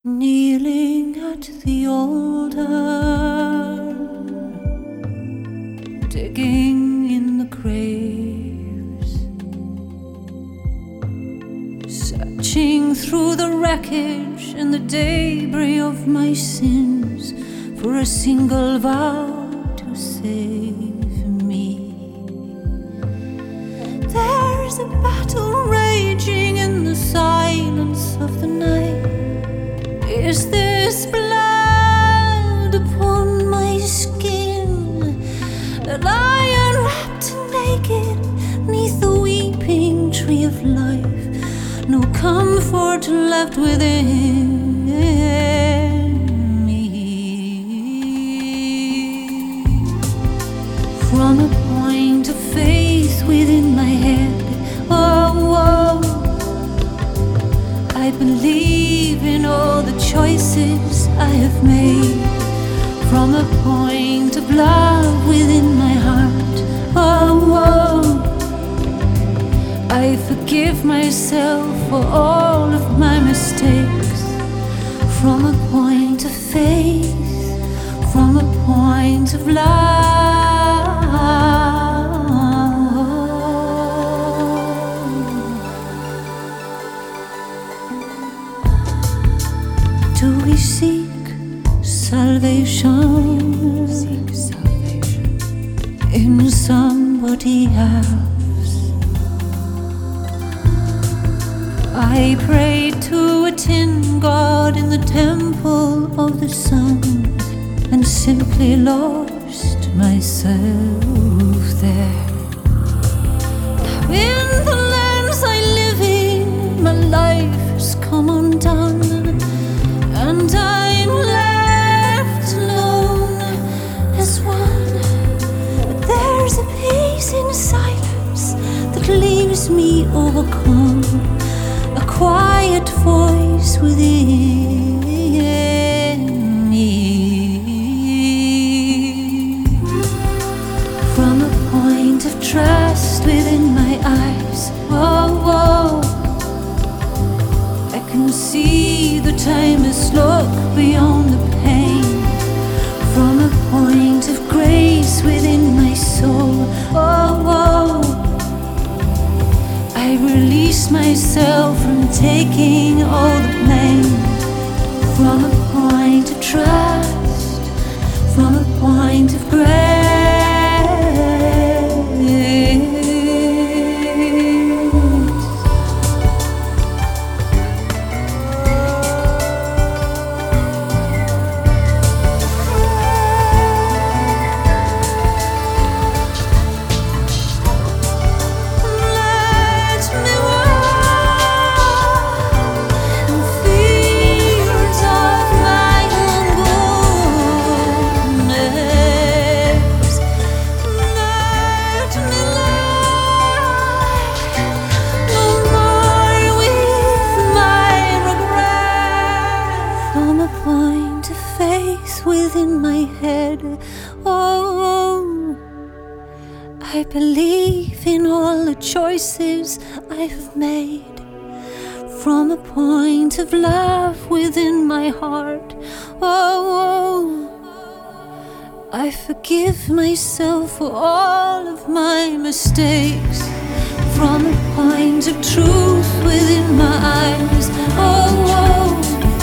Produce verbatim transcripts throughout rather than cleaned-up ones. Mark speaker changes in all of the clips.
Speaker 1: Kneeling at the altar, digging in the graves, searching through the wreckage and the debris of my sins for a single vow to save me. There's a battle raging in the silence of the night. Is this blood upon my skin that I unwrapped naked neath the weeping tree of life? No comfort left within me. From a point of faith within my head, oh, oh, I believe in all the choices I have made. From a point of love within my heart, oh, oh, I forgive myself for all of my mistakes. From a point of faith, from a point of love. Do we seek salvation, seek salvation in somebody else? I prayed to a tin god in the temple of the sun and simply lost myself there. Now in the lands I live in, my life has come undone, and I'm left alone as one. But there's a peace in silence that leaves me overcome, a quiet voice within me. From a point of trust within my eyes, oh, oh, I can see the timeless look beyond the pain. From a point of grace within my soul, oh, oh, I release myself from taking all the blame. From a point of trust, from a point of grace. Within my head, oh, I believe in all the choices I have made. From a point of love within my heart, oh, I forgive myself for all of my mistakes. From a point of truth within my eyes, oh,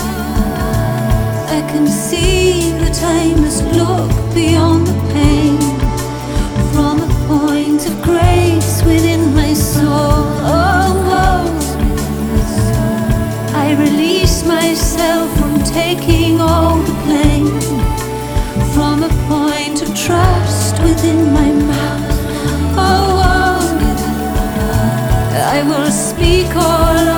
Speaker 1: I can see the timeless look beyond the pain. From a point of grace within my soul, oh, oh, I release myself from taking all the blame. From a point of trust within my mouth, oh, oh, I will speak all